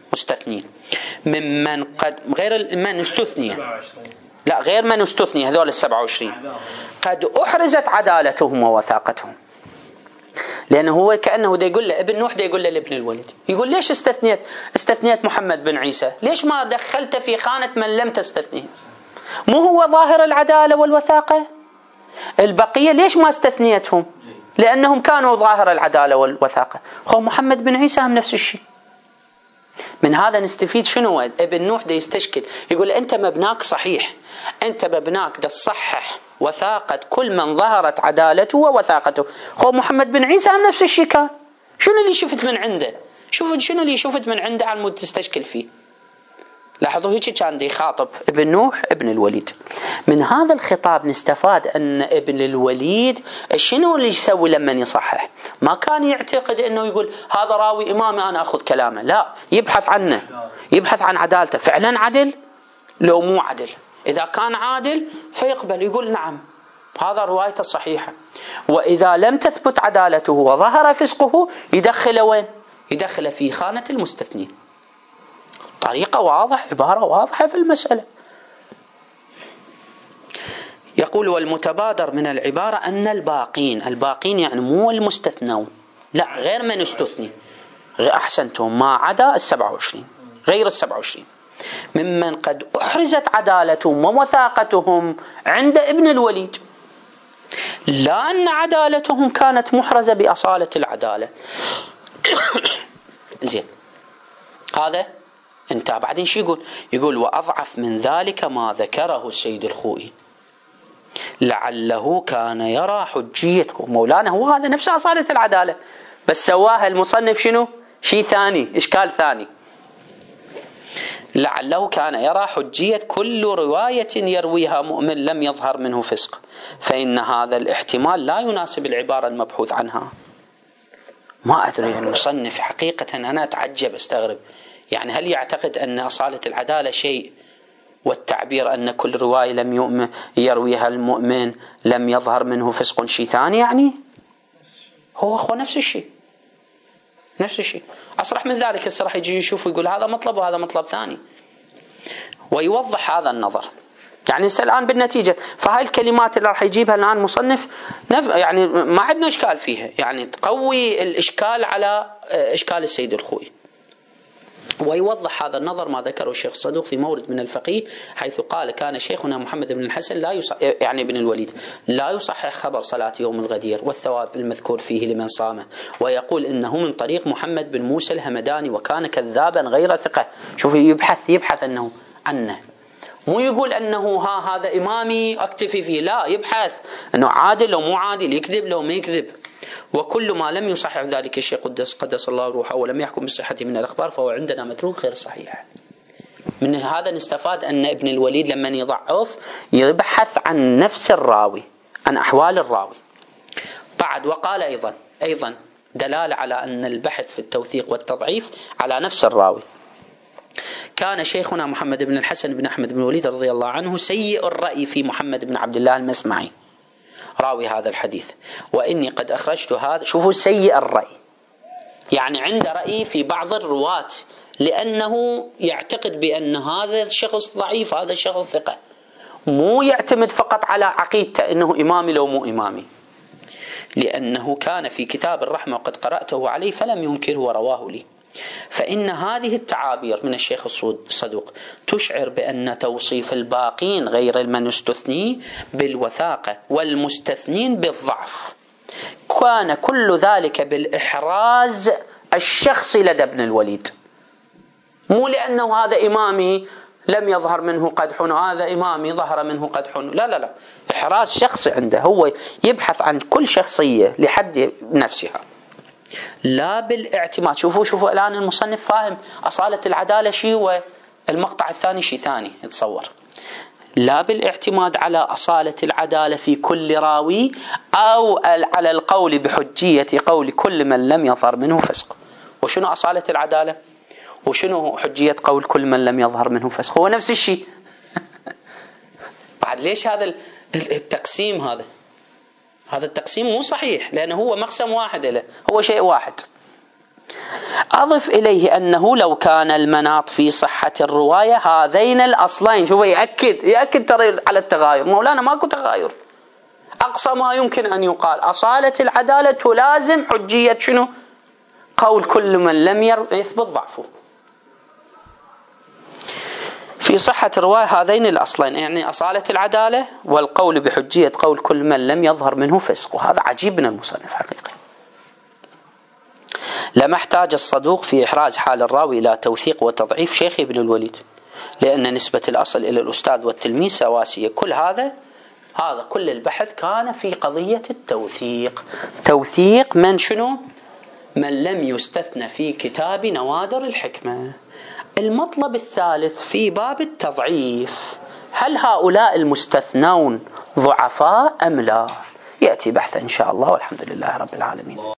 A: ممن قد غير من استثني، لا غير من استثني، هذول 27 قد أحرزت عدالتهم ووثاقتهم. لأنه هو كأنه دا يقول له ابن نوح، دا يقول له لابن الوليد، يقول ليش استثنيت محمد بن عيسى؟ ليش ما دخلت في خانة من لم تستثنيه؟ مو هو ظاهر العدالة والوثاقة؟ البقية ليش ما استثنيتهم؟ لأنهم كانوا ظاهر العدالة والوثاقة. هو محمد بن عيسى هم نفس الشيء. من هذا نستفيد شنو؟ ابن نوح دا يستشكل، يقول أنت مبناك صحيح، أنت مبناك دا تصحح وثاقة كل من ظهرت عدالته ووثاقته. هو محمد بن عيسى هم نفس الشيء كان. شنو اللي شفت من عنده؟ شنو اللي شفت من عنده على مود تستشكل فيه؟ لاحظوا هيك كان دي يخاطب ابن نوح ابن الوليد. من هذا الخطاب نستفاد أن ابن الوليد شنو اللي يسوي لما يصحح؟ ما كان يعتقد أنه يقول هذا راوي إمامي أنا أخذ كلامه، لا، يبحث عنه، يبحث عن عدالته، فعلا عدل لو مو عدل. إذا كان عادل فيقبل، يقول نعم هذا روايته صحيحة. وإذا لم تثبت عدالته وظهر فسقه يدخل وين؟ يدخل في خانة المستثنين. طريقة واضحة، عبارة واضحة في المسألة. يقول والمتبادر من العبارة أن الباقين يعني مو المستثنون، لا غير من استثني، أحسنتم، ما عدا 27 غير 27 ممن قد أحرزت عدالتهم ووثاقتهم عند ابن الوليد، لا أن عدالتهم كانت محرزة بأصالة العدالة. زين، هذا انت بعدين شو يقول وأضعف من ذلك ما ذكره السيد الخوئي لعله كان يرى حجيته. مولانا هو هذا نفس أصالة العدالة، بس سواها المصنف شنو؟ شيء ثاني، إشكال ثاني. لعله كان يرى حجية كل رواية يرويها مؤمن لم يظهر منه فسق، فإن هذا الاحتمال لا يناسب العبارة المبحوث عنها. ما أدري المصنف حقيقة، أنا أتعجب أستغرب، يعني هل يعتقد أن أصالة العدالة شيء والتعبير أن كل رواية لم يرويها المؤمن لم يظهر منه فسق شيء ثاني؟ يعني هو نفس الشيء، نفس الشيء. أصرح من ذلك راح يجي يشوف ويقول هذا مطلب وهذا مطلب ثاني. ويوضح هذا النظر. يعني الآن بالنتيجة فهاي الكلمات اللي راح يجيبها الآن مصنف يعني ما عندنا إشكال فيها، يعني تقوي الإشكال على إشكال السيد الخوئي. ويوضح هذا النظر ما ذكره الشيخ الصدوق في مورد من الفقيه، حيث قال كان شيخنا محمد بن الحسن يعني بن الوليد لا يصحح خبر صلاة يوم الغدير والثواب المذكور فيه لمن صامه، ويقول إنه من طريق محمد بن موسى الهمداني وكان كذابا غير ثقة. شوف يبحث أنه عنه، مو يقول أنه هذا إمامي أكتفي فيه، لا، يبحث أنه عادل لو مو عادل، يكذب لو ما يكذب. وكل ما لم يصحح ذلك الشيء قدس الله روحه ولم يحكم بصحته من الأخبار فهو عندنا متروك غير صحيح. من هذا نستفاد أن ابن الوليد لما يضعف يبحث عن نفس الراوي، عن أحوال الراوي. بعد وقال أيضا دلالة على أن البحث في التوثيق والتضعيف على نفس الراوي. كان شيخنا محمد بن الحسن بن أحمد بن الوليد رضي الله عنه سيء الرأي في محمد بن عبد الله المسمعي راوي هذا الحديث، وإني قد أخرجت هذا. شوفوا سيء الرأي، يعني عنده رأي في بعض الرواة لأنه يعتقد بأن هذا الشخص ضعيف، هذا الشخص ثقة، مو يعتمد فقط على عقيدته أنه إمامي لو مو إمامي، لأنه كان في كتاب الرحمة وقد قرأته عليه فلم ينكره ورواه لي. فإن هذه التعابير من الشيخ الصدوق تشعر بأن توصيف الباقين غير المستثني بالوثاقة والمستثنين بالضعف كان كل ذلك بالإحراز الشخصي لدى ابن الوليد، مو لأنه هذا إمامي لم يظهر منه قدح وهذا إمامي ظهر منه قدح، لا، إحراز شخصي عنده، هو يبحث عن كل شخصية لحد نفسها لا بالاعتماد. شوفوا الآن المصنف فاهم أصالة العدالة شيء والمقطع الثاني شيء ثاني، يتصور لا بالاعتماد على أصالة العدالة في كل راوي أو على القول بحجية قول كل من لم يظهر منه فسق. وشنو أصالة العدالة وشنو حجية قول كل من لم يظهر منه فسق؟ هو نفس الشيء. بعد ليش هذا التقسيم؟ هذا التقسيم مو صحيح، لأنه هو مقسم واحد له، هو شيء واحد. أضف إليه أنه لو كان المناط في صحة الرواية هذين الأصلين، شوف يأكد ترى على التغاير، مولانا ماكو تغاير، أقصى ما يمكن أن يقال أصالة العدالة تلازم حجية شنو؟ قول كل من لم يثبت ضعفه. في صحة الرواية هذين الأصلين، يعني أصالة العدالة والقول بحجية قول كل من لم يظهر منه فسق. وهذا عجيب من المصنف حقيقة. لما احتاج الصدوق في إحراز حال الراوي إلى توثيق وتضعيف شيخ ابن الوليد، لأن نسبة الأصل إلى الأستاذ والتلميذ سواسية. كل البحث كان في قضية التوثيق. توثيق من شنو؟ من لم يستثنى في كتاب نوادر الحكمة. المطلب الثالث في باب التضعيف، هل هؤلاء المستثنون ضعفاء أم لا؟ يأتي بحث إن شاء الله، والحمد لله رب العالمين.